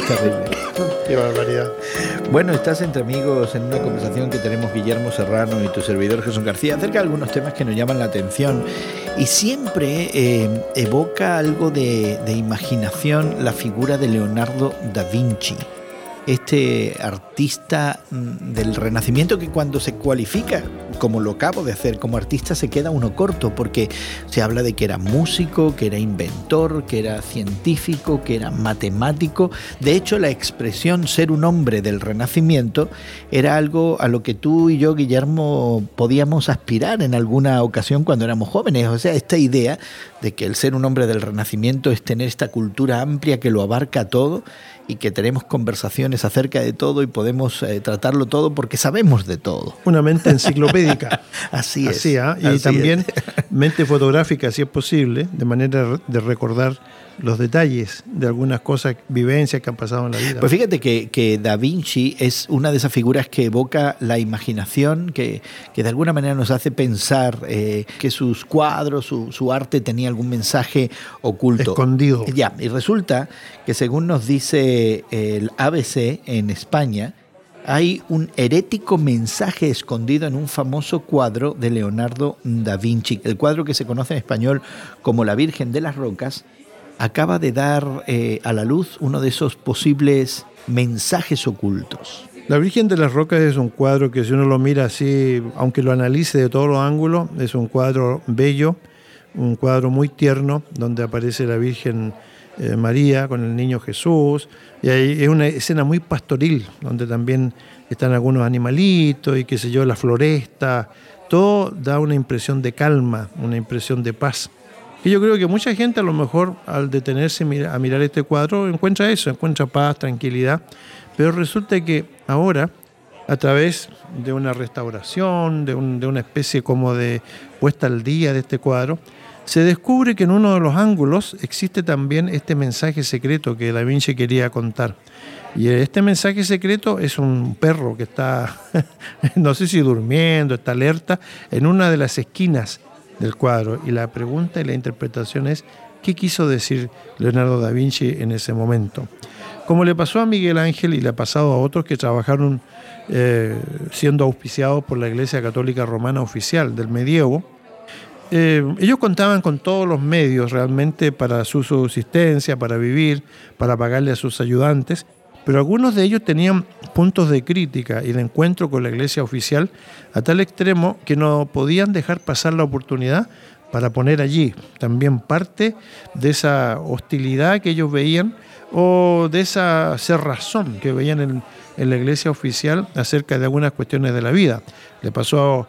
terrible. Qué barbaridad. Bueno, estás entre amigos en una conversación que tenemos Guillermo Serrano y tu servidor Jesús García acerca de algunos temas que nos llaman la atención y siempre evoca algo de imaginación la figura de Leonardo da Vinci. Este artista del Renacimiento que cuando se cualifica, como lo acabo de hacer, como artista se queda uno corto porque se habla de que era músico, que era inventor, que era científico, que era matemático. De hecho, la expresión ser un hombre del Renacimiento era algo a lo que tú y yo, Guillermo, podíamos aspirar en alguna ocasión cuando éramos jóvenes. O sea, esta idea de que el ser un hombre del Renacimiento es tener esta cultura amplia que lo abarca todo y que tenemos conversaciones acerca de todo y podemos tratarlo todo porque sabemos de todo. Una mente enciclopédica. Así es. Y así también mente fotográfica, si es posible, de manera de recordar los detalles de algunas cosas, vivencias que han pasado en la vida. Pues fíjate que Da Vinci es una de esas figuras que evoca la imaginación, que de alguna manera nos hace pensar que sus cuadros, su arte tenía algún mensaje oculto. Escondido. Ya, y resulta que según nos dice el ABC en España, hay un herético mensaje escondido en un famoso cuadro de Leonardo da Vinci. El cuadro que se conoce en español como La Virgen de las Rocas acaba de dar a la luz uno de esos posibles mensajes ocultos. La Virgen de las Rocas es un cuadro que si uno lo mira así, aunque lo analice de todos los ángulos, es un cuadro bello, un cuadro muy tierno, donde aparece la Virgen María con el niño Jesús, y ahí es una escena muy pastoril, donde también están algunos animalitos y qué sé yo, la floresta, todo da una impresión de calma, una impresión de paz. Y yo creo que mucha gente a lo mejor al detenerse a mirar este cuadro encuentra eso, encuentra paz, tranquilidad, pero resulta que ahora, a través de una restauración, de una especie como de puesta al día de este cuadro, se descubre que en uno de los ángulos existe también este mensaje secreto que Da Vinci quería contar. Y este mensaje secreto es un perro que está, no sé si durmiendo, está alerta, en una de las esquinas del cuadro. Y la pregunta y la interpretación es, ¿qué quiso decir Leonardo da Vinci en ese momento? Como le pasó a Miguel Ángel y le ha pasado a otros que trabajaron siendo auspiciados por la Iglesia Católica Romana Oficial del medievo, ellos contaban con todos los medios realmente para su subsistencia, para vivir, para pagarle a sus ayudantes, pero algunos de ellos tenían puntos de crítica y de encuentro con la Iglesia oficial a tal extremo que no podían dejar pasar la oportunidad para poner allí también parte de esa hostilidad que ellos veían o de esa cerrazón que veían en la Iglesia oficial acerca de algunas cuestiones de la vida. Le pasó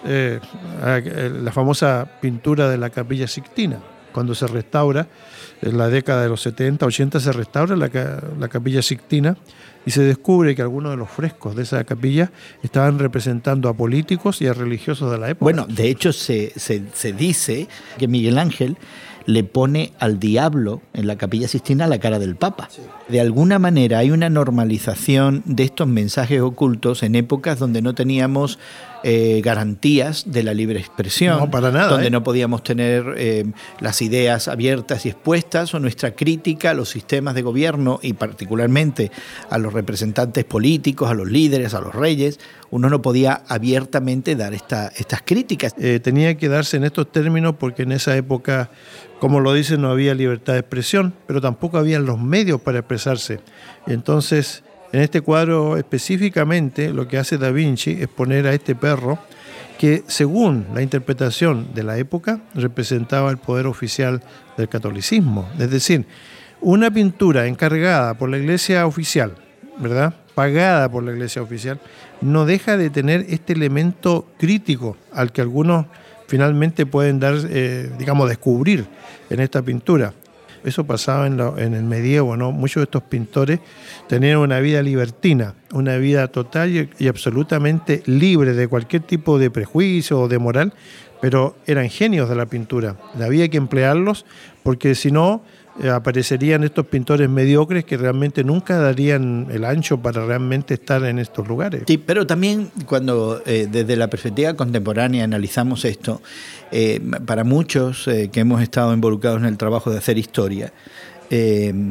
a la famosa pintura de la Capilla Sixtina, cuando se restaura, en la década de los 70, 80, se restaura la Capilla Sixtina y se descubre que algunos de los frescos de esa capilla estaban representando a políticos y a religiosos de la época. Bueno, de hecho se dice que Miguel Ángel le pone al diablo en la Capilla Sixtina la cara del Papa. Sí. De alguna manera hay una normalización de estos mensajes ocultos en épocas donde no teníamos garantías de la libre expresión, no, para nada, donde no podíamos tener las ideas abiertas y expuestas o nuestra crítica a los sistemas de gobierno y particularmente a los representantes políticos, a los líderes, a los reyes. Uno no podía abiertamente dar estas críticas. Tenía que darse en estos términos porque en esa época, como lo dicen, no había libertad de expresión, pero tampoco había los medios para expresarse. Entonces, en este cuadro específicamente, lo que hace Da Vinci es poner a este perro que, según la interpretación de la época, representaba el poder oficial del catolicismo. Es decir, una pintura encargada por la Iglesia oficial, ¿verdad?, pagada por la Iglesia oficial, no deja de tener este elemento crítico al que algunos finalmente pueden descubrir en esta pintura. Eso pasaba en el medievo, ¿no? Muchos de estos pintores tenían una vida libertina, una vida total y absolutamente libre de cualquier tipo de prejuicio o de moral, pero eran genios de la pintura. Había que emplearlos porque si no aparecerían estos pintores mediocres que realmente nunca darían el ancho para realmente estar en estos lugares. Sí, pero también cuando desde la perspectiva contemporánea analizamos esto, para muchos que hemos estado involucrados en el trabajo de hacer historia,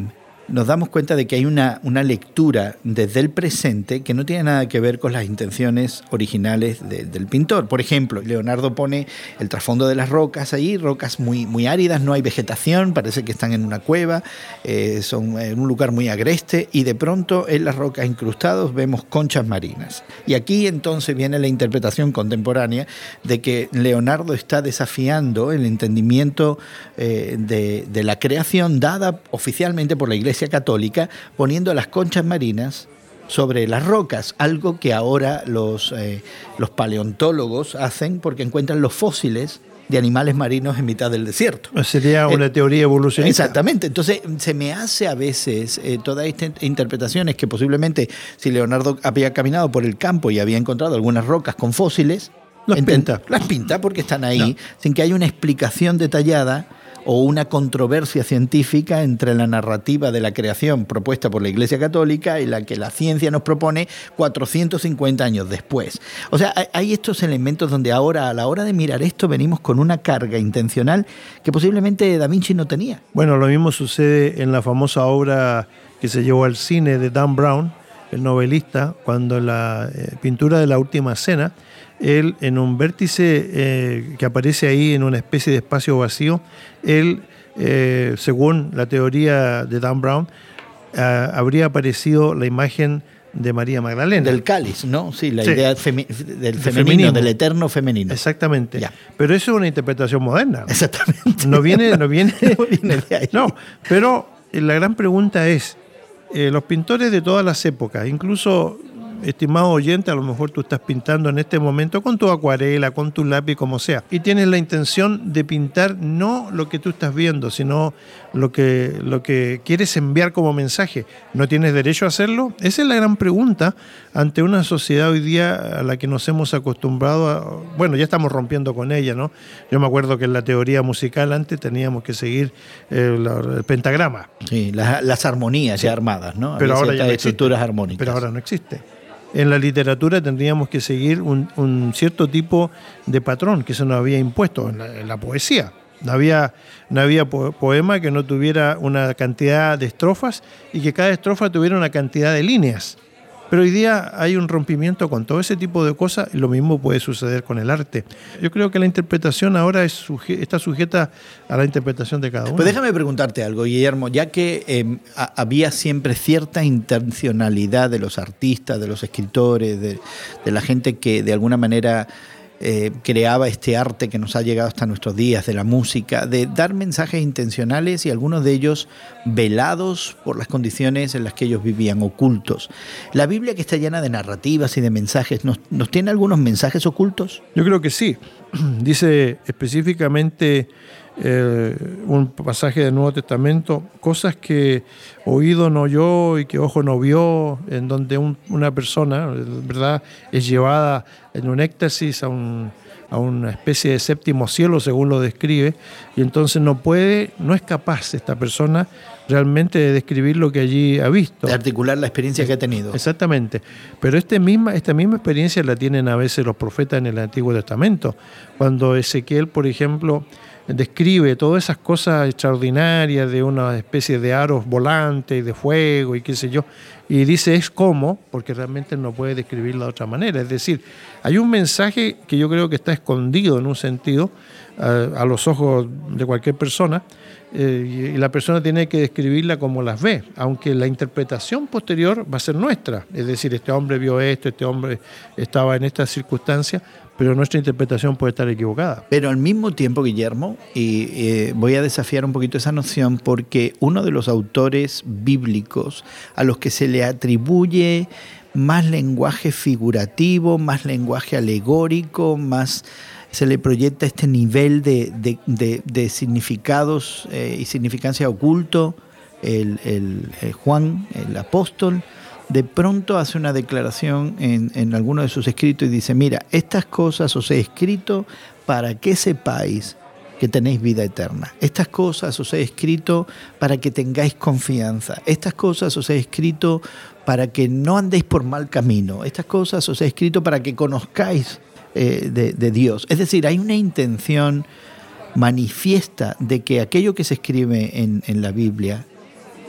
nos damos cuenta de que hay una lectura desde el presente que no tiene nada que ver con las intenciones originales del pintor. Por ejemplo, Leonardo pone el trasfondo de las rocas ahí, rocas muy, muy áridas, no hay vegetación, parece que están en una cueva, son en un lugar muy agreste, y de pronto en las rocas incrustados vemos conchas marinas. Y aquí entonces viene la interpretación contemporánea de que Leonardo está desafiando el entendimiento de la creación dada oficialmente por la Iglesia Católica, poniendo las conchas marinas sobre las rocas, algo que ahora los paleontólogos hacen porque encuentran los fósiles de animales marinos en mitad del desierto. Sería una teoría evolucionista. Exactamente. Entonces, se me hace a veces todas estas interpretaciones que posiblemente si Leonardo había caminado por el campo y había encontrado algunas rocas con fósiles, las pinta porque están ahí, sin que haya una explicación detallada o una controversia científica entre la narrativa de la creación propuesta por la Iglesia Católica y la que la ciencia nos propone 450 años después. O sea, hay estos elementos donde ahora, a la hora de mirar esto, venimos con una carga intencional que posiblemente Da Vinci no tenía. Bueno, lo mismo sucede en la famosa obra que se llevó al cine de Dan Brown, el novelista, cuando en la pintura de la Última Cena, él, en un vértice que aparece ahí en una especie de espacio vacío, él, según la teoría de Dan Brown, habría aparecido la imagen de María Magdalena. Del cáliz, ¿no? Sí, la idea del femenino, del eterno femenino. Exactamente. Ya. Pero eso es una interpretación moderna. Exactamente. No viene no viene de ahí. No, pero la gran pregunta es, los pintores de todas las épocas, incluso, estimado oyente, a lo mejor tú estás pintando en este momento con tu acuarela, con tu lápiz, como sea, y tienes la intención de pintar no lo que tú estás viendo, sino lo que quieres enviar como mensaje. ¿No tienes derecho a hacerlo? Esa es la gran pregunta ante una sociedad hoy día a la que nos hemos acostumbrado bueno, ya estamos rompiendo con ella, ¿no? Yo me acuerdo que en la teoría musical antes teníamos que seguir el pentagrama. Sí, las armonías ya armadas, ¿no? Pero ahora ya no estructuras armónicas. Pero ahora no existe. En la literatura tendríamos que seguir un cierto tipo de patrón que se nos había impuesto en la poesía. No había poema que no tuviera una cantidad de estrofas y que cada estrofa tuviera una cantidad de líneas. Pero hoy día hay un rompimiento con todo ese tipo de cosas y lo mismo puede suceder con el arte. Yo creo que la interpretación ahora está sujeta a la interpretación de cada uno. Pues déjame preguntarte algo, Guillermo, ya que había siempre cierta intencionalidad de los artistas, de los escritores, de la gente que de alguna manera creaba este arte que nos ha llegado hasta nuestros días, de la música, de dar mensajes intencionales y algunos de ellos velados por las condiciones en las que ellos vivían, ocultos. La Biblia, que está llena de narrativas y de mensajes, ¿nos tiene algunos mensajes ocultos? Yo creo que sí. Dice específicamente un pasaje del Nuevo Testamento, cosas que oído no oyó y que ojo no vio, en donde una persona, ¿verdad?, es llevada en un éxtasis a una especie de séptimo cielo, según lo describe, y entonces no es capaz esta persona realmente de describir lo que allí ha visto. De articular la experiencia que ha tenido. Exactamente. Pero esta misma experiencia la tienen a veces los profetas en el Antiguo Testamento. Cuando Ezequiel, por ejemplo, describe todas esas cosas extraordinarias de una especie de aros volantes y de fuego y qué sé yo, y dice es como, porque realmente no puede describirlo de otra manera. Es decir, hay un mensaje que yo creo que está escondido en un sentido a los ojos de cualquier persona, y la persona tiene que describirla como las ve, aunque la interpretación posterior va a ser nuestra. Es decir, este hombre vio esto, este hombre estaba en estas circunstancias, pero nuestra interpretación puede estar equivocada. Pero al mismo tiempo, Guillermo, y voy a desafiar un poquito esa noción, porque uno de los autores bíblicos a los que se le atribuye más lenguaje figurativo, más lenguaje alegórico, más se le proyecta este nivel de significados y significancia oculto, el Juan, el apóstol, de pronto hace una declaración en alguno de sus escritos y dice, mira, estas cosas os he escrito para que sepáis que tenéis vida eterna. Estas cosas os he escrito para que tengáis confianza. Estas cosas os he escrito para que no andéis por mal camino. Estas cosas os he escrito para que conozcáis de Dios. Es decir, hay una intención manifiesta de que aquello que se escribe en la Biblia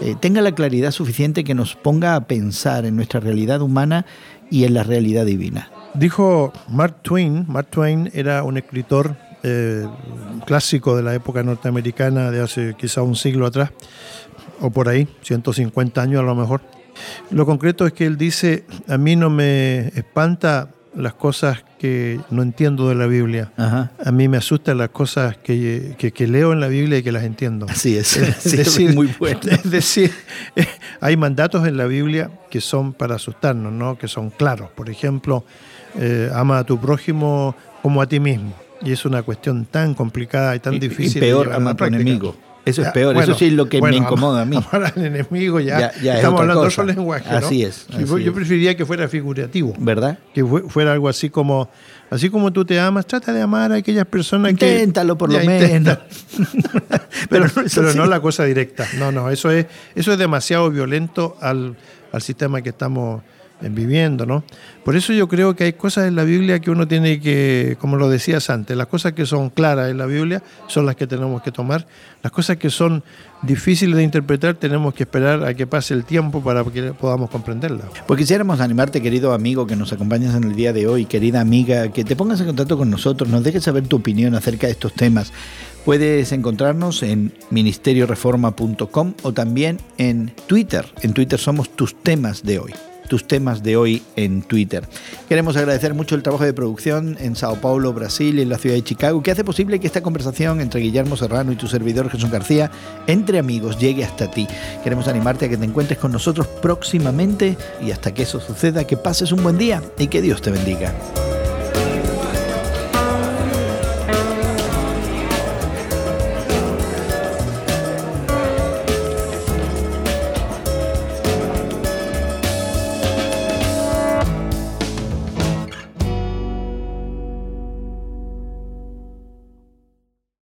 tenga la claridad suficiente que nos ponga a pensar en nuestra realidad humana y en la realidad divina. Dijo Mark Twain era un escritor clásico de la época norteamericana de hace quizá un siglo atrás, o por ahí, 150 años a lo mejor. Lo concreto es que él dice, a mí no me espanta las cosas que no entiendo de la Biblia. Ajá. A mí me asustan las cosas que leo en la Biblia y que las entiendo. Así es. Es decir, muy bueno. Es decir, hay mandatos en la Biblia que son para asustarnos, ¿no? Que son claros. Por ejemplo, ama a tu prójimo como a ti mismo. Y es una cuestión tan complicada y tan difícil. Y peor, ama a tu enemigo. Eso es peor, bueno, eso sí es lo que me incomoda a mí. Amar al enemigo ya estamos hablando de otro lenguaje, ¿no? Así es. Yo preferiría que fuera figurativo. ¿Verdad? Que fuera algo así como tú te amas, trata de amar a aquellas personas Inténtalo por lo menos. pero no la cosa directa. No, eso es demasiado violento al sistema que estamos viviendo, ¿no? Por eso yo creo que hay cosas en la Biblia que uno tiene que, como lo decías antes, las cosas que son claras en la Biblia son las que tenemos que tomar. Las cosas que son difíciles de interpretar tenemos que esperar a que pase el tiempo para que podamos comprenderlas. Pues quisiéramos animarte, querido amigo que nos acompañas en el día de hoy, querida amiga, que te pongas en contacto con nosotros, nos dejes saber tu opinión acerca de estos temas. Puedes encontrarnos en ministerioreforma.com o también en Twitter. En Twitter somos tus temas de hoy en Twitter. Queremos agradecer mucho el trabajo de producción en Sao Paulo, Brasil y en la ciudad de Chicago, que hace posible que esta conversación entre Guillermo Serrano y tu servidor Jesús García, entre amigos, llegue hasta ti. Queremos animarte a que te encuentres con nosotros próximamente y hasta que eso suceda, que pases un buen día y que Dios te bendiga.